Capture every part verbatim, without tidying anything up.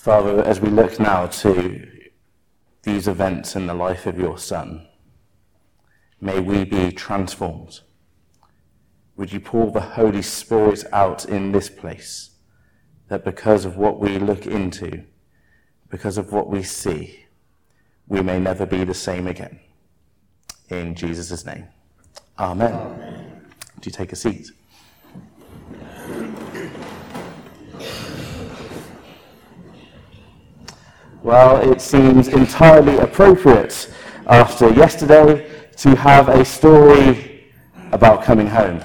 Father, as we look now to these events in the life of your Son, may we be transformed. Would you pour the Holy Spirit out in this place, that because of what we look into, because of what we see, we may never be the same again. In Jesus' name, amen. Amen. Do you take a seat? Well, it seems entirely appropriate after yesterday to have a story about coming home.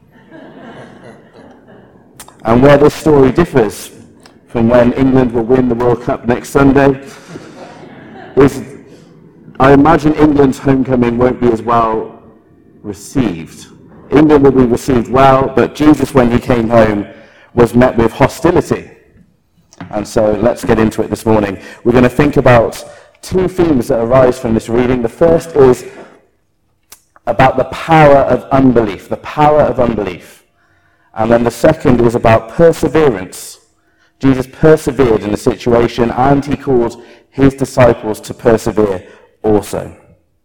And where this story differs from when England will win the World Cup next Sunday is, I imagine England's homecoming won't be as well received. England will be received well, but Jesus, when he came home, was met with hostility. And so let's get into it this morning. We're going to think about two themes that arise from this reading. The first is about the power of unbelief, the power of unbelief. And then the second is about perseverance. Jesus persevered in the situation, and he called his disciples to persevere also.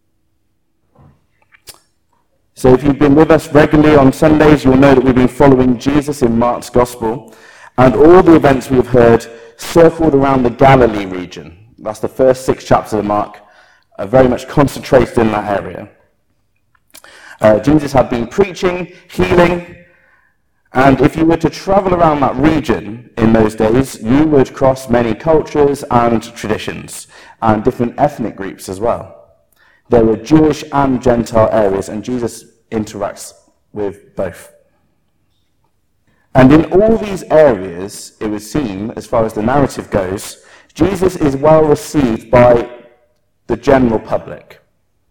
So if you've been with us regularly on Sundays, you'll know that we've been following Jesus in Mark's Gospel. And all the events we've heard circled around the Galilee region. That's the first six chapters of Mark, are very much concentrated in that area. Uh, Jesus had been preaching, healing, and if you were to travel around that region in those days, you would cross many cultures and traditions, and different ethnic groups as well. There were Jewish and Gentile areas, and Jesus interacts with both. And in all these areas, it would seem, as far as the narrative goes, Jesus is well received by the general public.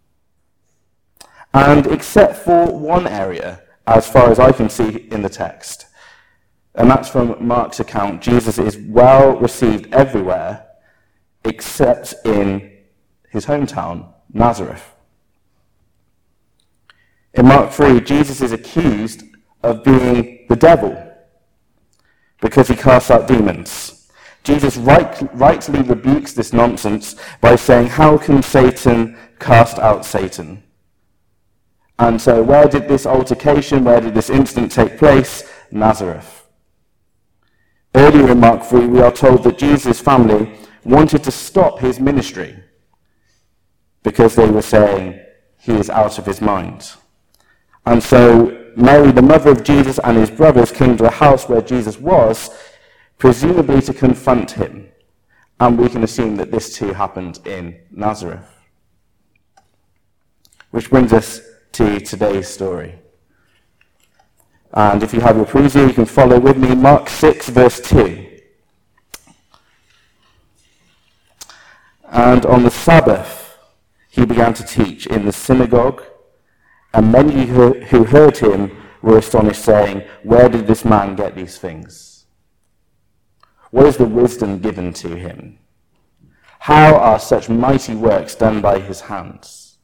And except for one area, as far as I can see in the text, and that's from Mark's account, Jesus is well received everywhere except in his hometown, Nazareth. In Mark three, Jesus is accused of being the devil because he casts out demons. Jesus right, rightly rebukes this nonsense by saying, how can Satan cast out Satan? And so where did this altercation, where did this incident take place? Nazareth. Earlier in Mark three, we are told that Jesus' family wanted to stop his ministry because they were saying he is out of his mind. And so Mary, the mother of Jesus, and his brothers came to the house where Jesus was, presumably to confront him. And we can assume that this too happened in Nazareth. Which brings us to today's story. And if you have your preview, you can follow with me. Mark six, verse two. And on the Sabbath, he began to teach in the synagogue, and many who heard him were astonished, saying, where did this man get these things? What is the wisdom given to him? How are such mighty works done by his hands?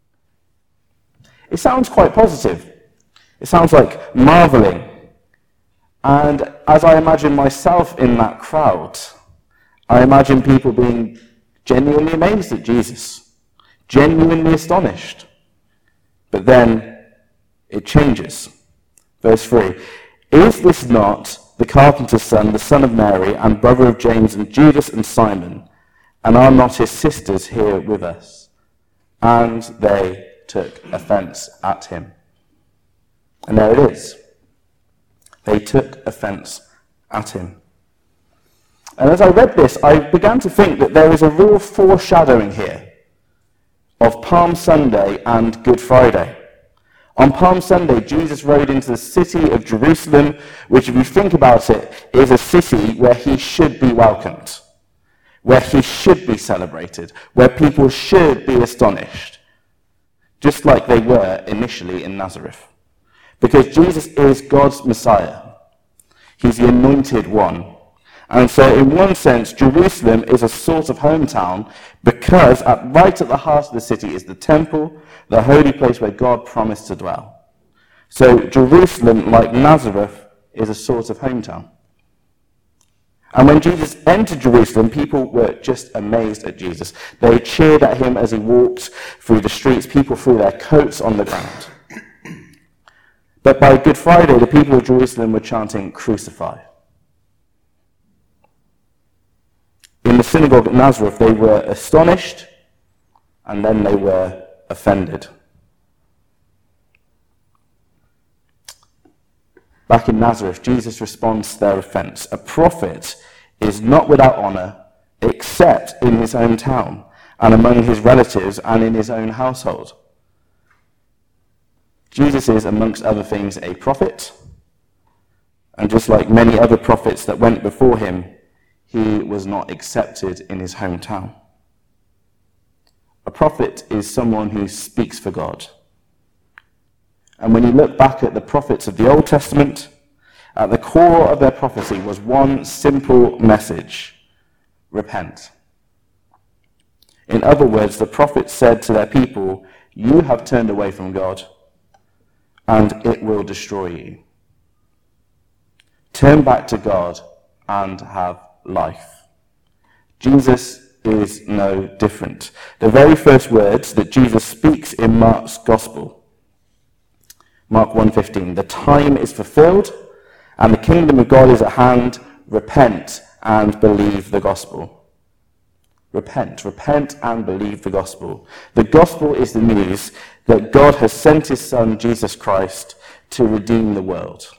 It sounds quite positive. It sounds like marveling. And as I imagine myself in that crowd, I imagine people being genuinely amazed at Jesus, genuinely astonished. But then it changes. Verse three, is this not the carpenter's son, the son of Mary, and brother of James and Judas and Simon? And are not his sisters here with us? And they took offense at him. And there it is. They took offense at him. And as I read this, I began to think that there is a real foreshadowing here of Palm Sunday and Good Friday. On Palm Sunday, Jesus rode into the city of Jerusalem, which, if you think about it, is a city where he should be welcomed, where he should be celebrated, where people should be astonished, just like they were initially in Nazareth. Because Jesus is God's Messiah. He's the anointed one. And so in one sense, Jerusalem is a sort of hometown because at, right at the heart of the city is the temple, the holy place where God promised to dwell. So Jerusalem, like Nazareth, is a sort of hometown. And when Jesus entered Jerusalem, people were just amazed at Jesus. They cheered at him as he walked through the streets. People threw their coats on the ground. But by Good Friday, the people of Jerusalem were chanting, "Crucify." In the synagogue at Nazareth, they were astonished, and then they were offended. Back in Nazareth, Jesus responds to their offense. A prophet is not without honor except in his own town and among his relatives and in his own household. Jesus is, amongst other things, a prophet, and just like many other prophets that went before him, he was not accepted in his hometown. A prophet is someone who speaks for God. And when you look back at the prophets of the Old Testament, at the core of their prophecy was one simple message: repent. In other words, the prophets said to their people, "You have turned away from God, and it will destroy you. Turn back to God and have life." Jesus is no different. The very first words that Jesus speaks in Mark's Gospel, Mark one fifteen, "The time is fulfilled, and the kingdom of God is at hand. Repent and believe the gospel." Repent, repent and believe the gospel. The gospel is the news that God has sent his Son, Jesus Christ, to redeem the world.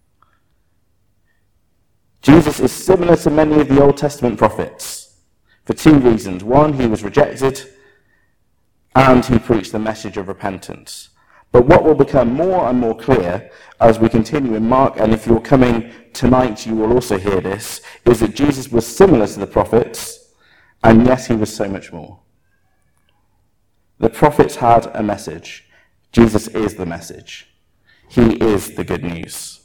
Jesus is similar to many of the Old Testament prophets for two reasons. One, he was rejected, and he preached the message of repentance. But what will become more and more clear as we continue in Mark, and if you're coming tonight you will also hear this, is that Jesus was similar to the prophets, and yet he was so much more. The prophets had a message. Jesus is the message. He is the good news.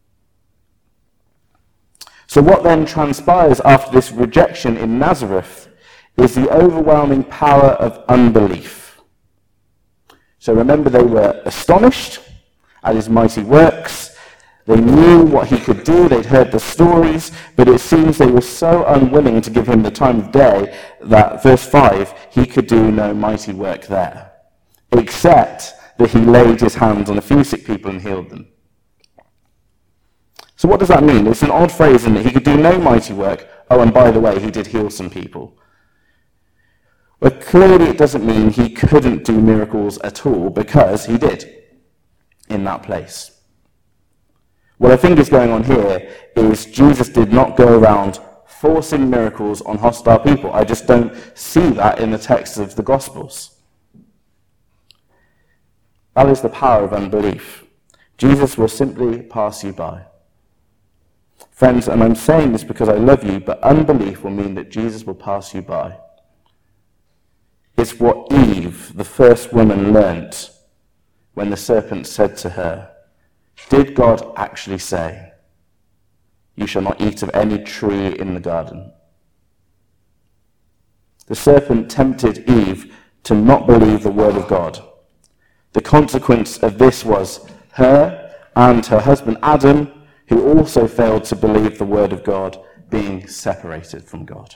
So what then transpires after this rejection in Nazareth is the overwhelming power of unbelief. So remember, they were astonished at his mighty works. They knew what he could do. They'd heard the stories, but it seems they were so unwilling to give him the time of day that, verse five, he could do no mighty work there, except that he laid his hands on a few sick people and healed them. So what does that mean? It's an odd phrase, isn't it? He could do no mighty work. Oh, and by the way, he did heal some people. But clearly it doesn't mean he couldn't do miracles at all, because he did in that place. What I think is going on here is Jesus did not go around forcing miracles on hostile people. I just don't see that in the text of the Gospels. That is the power of unbelief. Jesus will simply pass you by. Friends, and I'm saying this because I love you, but unbelief will mean that Jesus will pass you by. It's what Eve, the first woman, learnt when the serpent said to her, "Did God actually say, 'You shall not eat of any tree in the garden'?" The serpent tempted Eve to not believe the word of God. The consequence of this was her and her husband Adam, who also failed to believe the word of God, being separated from God.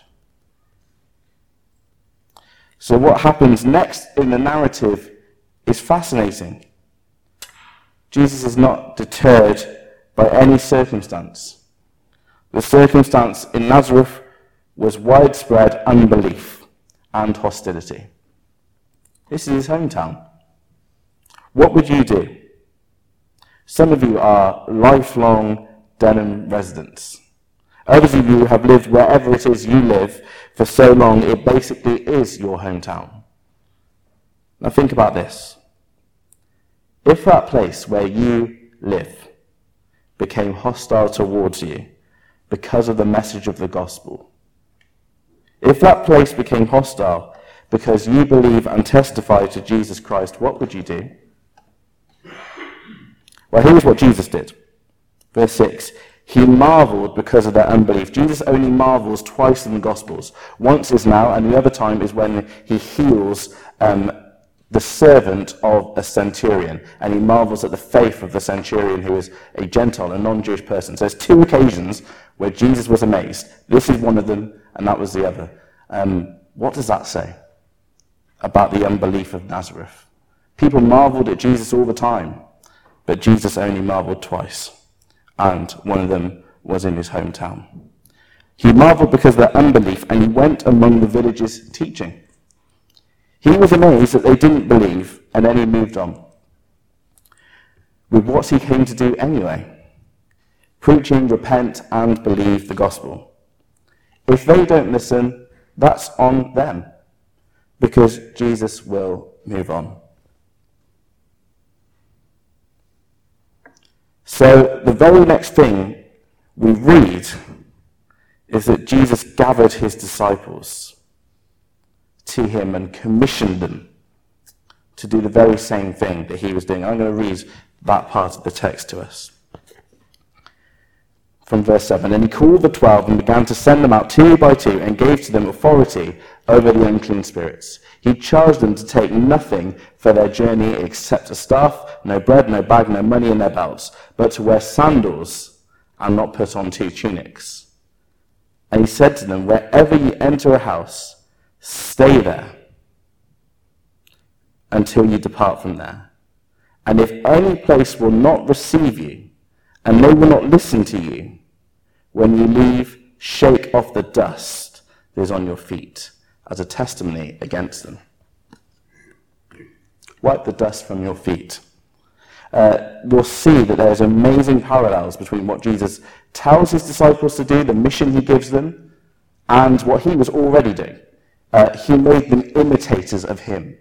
So what happens next in the narrative is fascinating. Jesus is not deterred by any circumstance. The circumstance in Nazareth was widespread unbelief and hostility. This is his hometown. What would you do? Some of you are lifelong Denham residents. Others of you have lived wherever it is you live for so long, it basically is your hometown. Now think about this. If that place where you live became hostile towards you because of the message of the gospel, if that place became hostile because you believe and testify to Jesus Christ, what would you do? Well, here's what Jesus did. Verse six, he marveled because of their unbelief. Jesus only marvels twice in the Gospels. Once is now, and the other time is when he heals um, the servant of a centurion, and he marvels at the faith of the centurion, who is a Gentile, a non-Jewish person. So there's two occasions where Jesus was amazed. This is one of them, and that was the other. Um, what does that say about the unbelief of Nazareth? People marveled at Jesus all the time, but Jesus only marveled twice, and one of them was in his hometown. He marveled because of their unbelief, and he went among the villages teaching. He was amazed that they didn't believe, and then he moved on with what he came to do anyway: preaching, repent, and believe the gospel. If they don't listen, that's on them, because Jesus will move on. So the very next thing we read is that Jesus gathered his disciples to him and commissioned them to do the very same thing that he was doing. I'm going to read that part of the text to us. From verse seven, and he called the twelve and began to send them out two by two and gave to them authority over the unclean spirits. He charged them to take nothing for their journey except a staff, no bread, no bag, no money in their belts, but to wear sandals and not put on two tunics. And he said to them, wherever you enter a house, stay there until you depart from there. And if any place will not receive you, and they will not listen to you, when you leave, shake off the dust that is on your feet as a testimony against them. Wipe the dust from your feet. Uh, you'll see that there's amazing parallels between what Jesus tells his disciples to do, the mission he gives them, and what he was already doing. Uh, he made them imitators of him.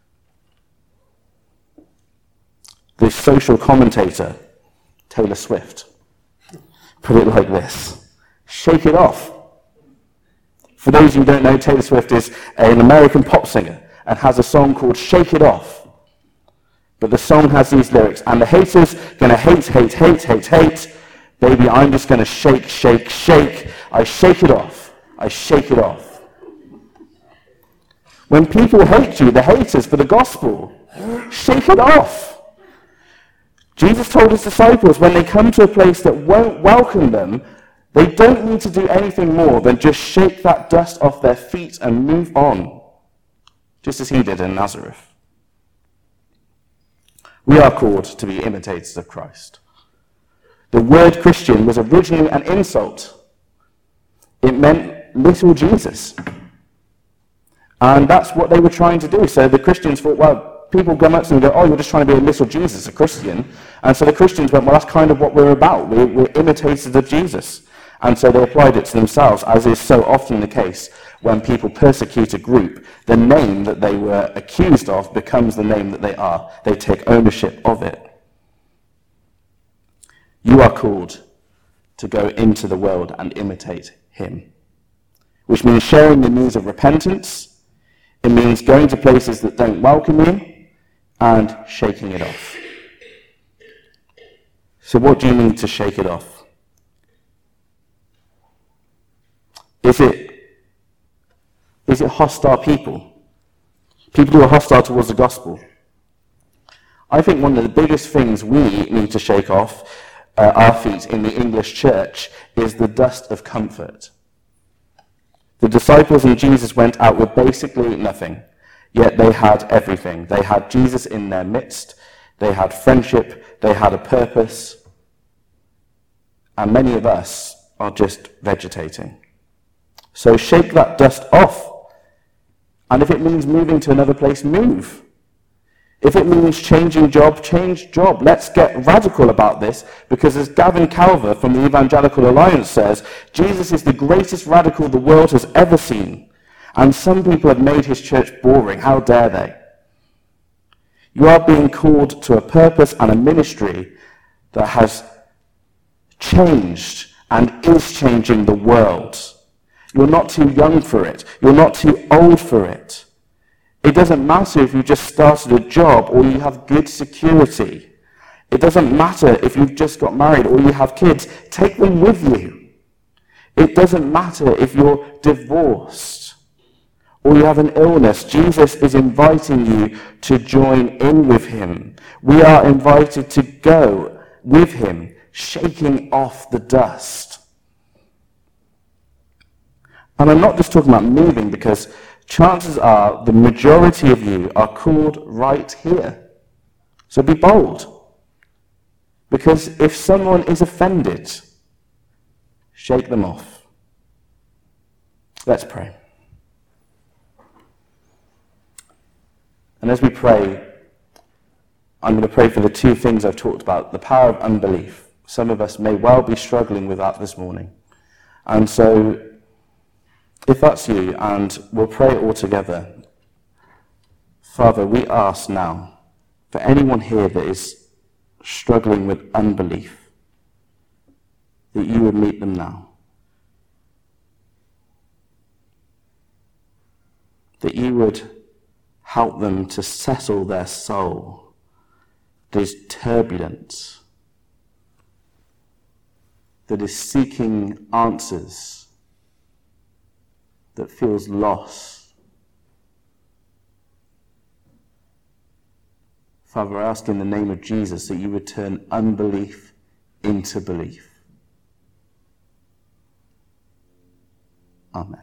The social commentator, Taylor Swift, put it like this: shake it off. For those who don't know, Taylor Swift is an American pop singer and has a song called Shake It Off. But the song has these lyrics: and the haters gonna hate, hate, hate, hate, hate. Baby, I'm just gonna shake, shake, shake. I shake it off. I shake it off. When people hate you, the haters for the gospel, shake it off. Jesus told his disciples when they come to a place that won't welcome them, they don't need to do anything more than just shake that dust off their feet and move on, just as he did in Nazareth. We are called to be imitators of Christ. The word Christian was originally an insult. It meant little Jesus. And that's what they were trying to do. So the Christians thought, well, people come up to them and go, oh, you're just trying to be a little Jesus, a Christian. And so the Christians went, well, that's kind of what we're about. We're, we're imitators of Jesus. And so they applied it to themselves, as is so often the case when people persecute a group. The name that they were accused of becomes the name that they are. They take ownership of it. You are called to go into the world and imitate him, which means sharing the news of repentance. It means going to places that don't welcome you and shaking it off. So what do you mean to shake it off? Is it, is it hostile people? People who are hostile towards the gospel? I think one of the biggest things we need to shake off uh, our feet in the English church is the dust of comfort. The disciples and Jesus went out with basically nothing, yet they had everything. They had Jesus in their midst, they had friendship, they had a purpose, and many of us are just vegetating. So shake that dust off, and if it means moving to another place, move. If it means changing job, change job. Let's get radical about this, because as Gavin Calver from the Evangelical Alliance says, Jesus is the greatest radical the world has ever seen. And some people have made his church boring. How dare they? You are being called to a purpose and a ministry that has changed and is changing the world. You're not too young for it. You're not too old for it. It doesn't matter if you just started a job or you have good security. It doesn't matter if you've just got married or you have kids. Take them with you. It doesn't matter if you're divorced or you have an illness, Jesus is inviting you to join in with him. We are invited to go with him, shaking off the dust. And I'm not just talking about moving, because chances are the majority of you are called right here. So be bold. Because if someone is offended, shake them off. Let's pray. And as we pray, I'm going to pray for the two things I've talked about, the power of unbelief. Some of us may well be struggling with that this morning. And so, if that's you, and we'll pray it all together. Father, we ask now, for anyone here that is struggling with unbelief, that you would meet them now. That you would help them to settle their soul that is turbulent, that is seeking answers, that feels lost. Father, I ask in the name of Jesus that you would turn unbelief into belief. Amen.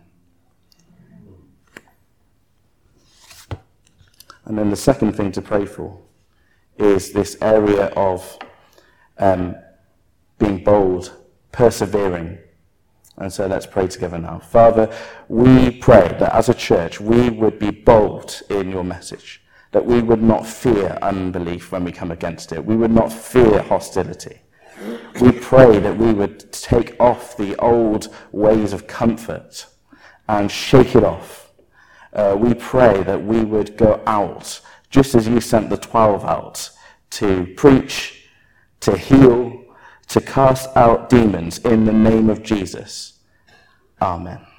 And then the second thing to pray for is this area of um, being bold, persevering. And so let's pray together now. Father, we pray that as a church we would be bold in your message, that we would not fear unbelief when we come against it. We would not fear hostility. We pray that we would take off the old ways of comfort and shake it off. Uh, we pray that we would go out, just as you sent the twelve out, to preach, to heal, to cast out demons in the name of Jesus. Amen.